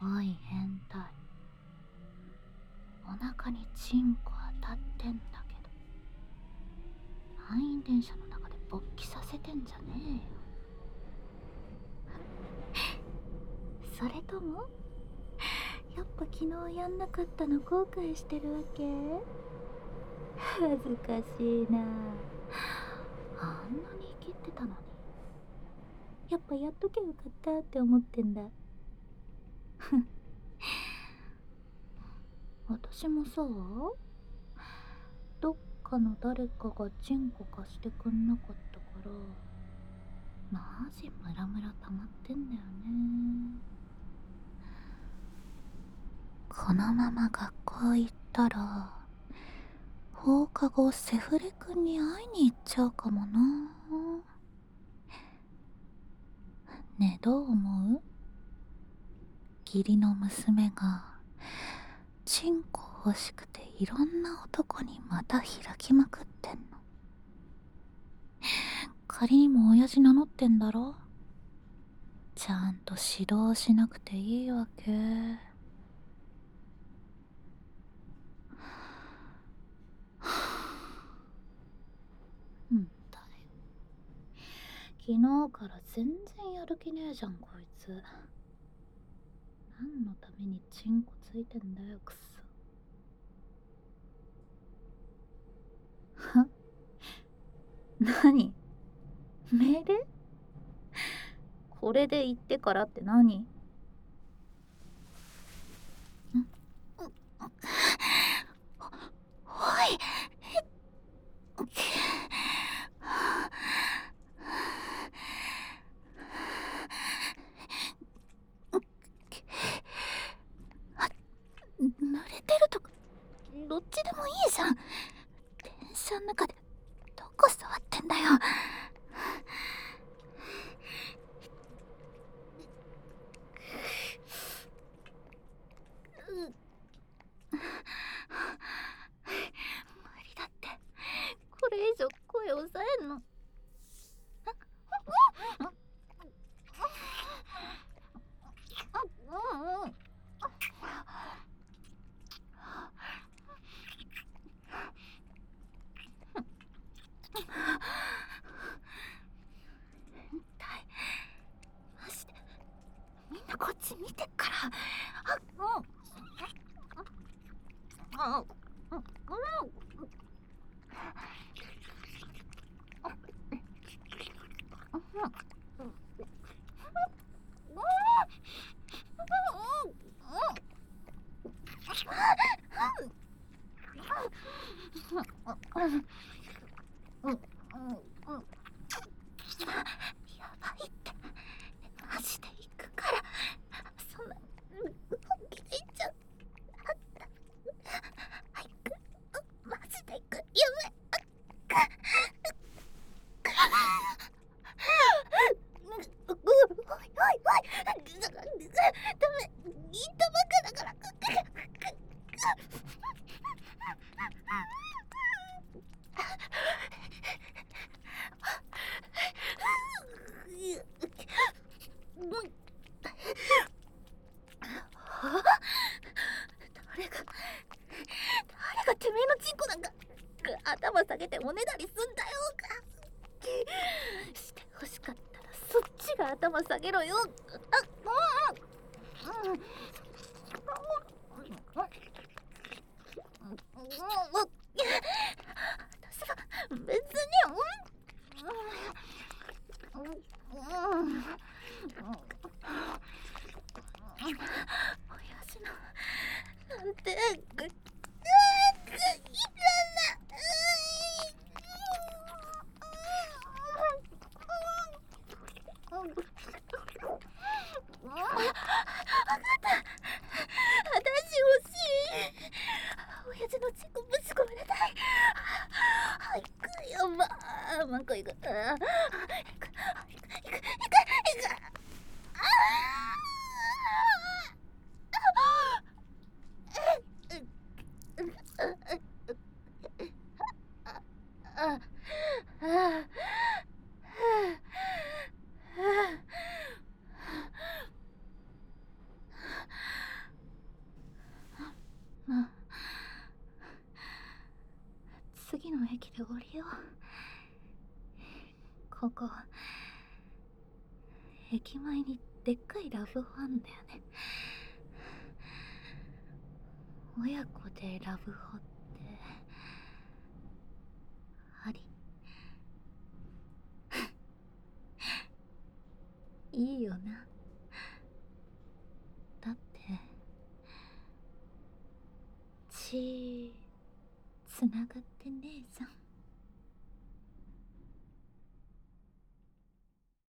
おい変態、お腹にチンコ当たってんだけど、満員電車の中で勃起させてんじゃねえよ。それともやっぱ昨日やんなかったの後悔してるわけ？恥ずかしいな。あんなに生きってたのに、やっぱやっとけばよかったって思ってんだ。私もさ、どっかの誰かがチンコ貸してくんなかったから、マジムラムラ溜まってんだよね。このまま学校行ったら放課後セフレくんに会いに行っちゃうかもな。ねえ、どう思う？義理の娘がチンコ欲しくていろんな男にまた開きまくってんの。仮にも親父名乗ってんだろ。ちゃんと指導しなくていいわけ？うんだよ。昨日から全然やる気ねえじゃんこいつ。何のためにチンコついてんだよくそ。は？何？命令？これで言ってからって何？ん？おい。濡れてるとかどっちでもいいじゃん。電車の中でどこ触ってんだよ。無理だって。これ以上声抑えんの。変態。マジでみんなこっち見てっから。やばいって。マジで行くから。そんな本気で言っちゃう。早く。マジで行く。やばい。おいおいおい。ダメ。言ったばっかだから。誰がてめえのチンコなんか頭下げておねだりすんだよ。して欲しかったらそっちが頭下げろよ。私は別に親父のなんて私欲しい。親父のチンコぶち込まれたい。早くやば。マンコ行く。行く。 で降りよう。ここ駅前にでっかいラブホあんだよね。親子でラブホってあり？いいよな。だって血つながってねえじゃん。